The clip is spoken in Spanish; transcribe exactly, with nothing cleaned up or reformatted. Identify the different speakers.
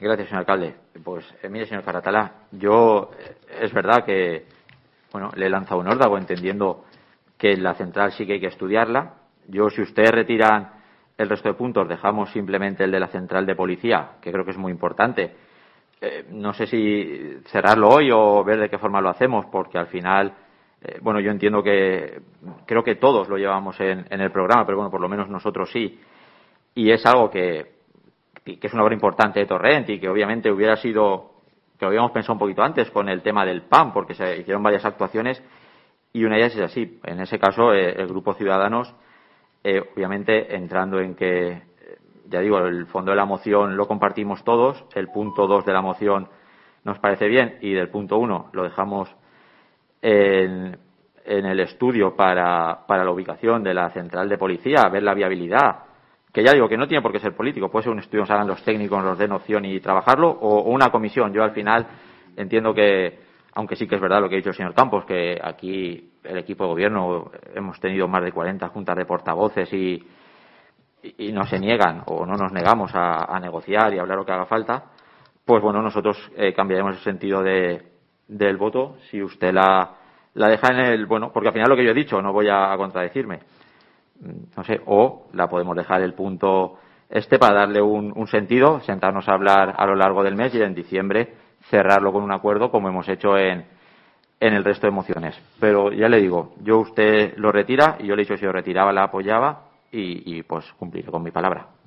Speaker 1: Gracias, señor alcalde. Pues eh, mire, señor Caratalá, yo eh, es verdad que bueno le he lanzado un órdago entendiendo que la central sí que hay que estudiarla. Yo, si ustedes retiran el resto de puntos, dejamos simplemente el de la central de policía, que creo que es muy importante. Eh, no sé si cerrarlo hoy o ver de qué forma lo hacemos, porque al final, eh, bueno, yo entiendo que creo que todos lo llevamos en, en el programa, pero bueno, por lo menos nosotros sí. Y es algo que que es una obra importante de Torrent y que obviamente hubiera sido, que lo habíamos pensado un poquito antes con el tema del P A M, porque se hicieron varias actuaciones y una de ellas es así. En ese caso, eh, el Grupo Ciudadanos, eh, obviamente entrando en que, eh, ya digo, el fondo de la moción lo compartimos todos, el punto dos de la moción nos parece bien y del punto uno lo dejamos en, en el estudio para, para la ubicación de la central de policía, ver la viabilidad, que ya digo que no tiene por qué ser político, puede ser un estudio que hagan los técnicos, los den opción y trabajarlo, o, o una comisión. Yo al final entiendo que, aunque sí que es verdad lo que ha dicho el señor Campos, que aquí el equipo de gobierno hemos tenido más de cuarenta juntas de portavoces y, y, y no se niegan o no nos negamos a, a negociar y a hablar lo que haga falta, pues bueno, nosotros eh, cambiaremos el sentido de, del voto si usted la, la deja en el, bueno, porque al final lo que yo he dicho, no voy a, a contradecirme, no sé, o la podemos dejar el punto este para darle un, un sentido, sentarnos a hablar a lo largo del mes y en diciembre cerrarlo con un acuerdo como hemos hecho en, en el resto de mociones. Pero ya le digo, yo usted lo retira y yo le he dicho si lo retiraba la apoyaba y, y pues cumpliré con mi palabra.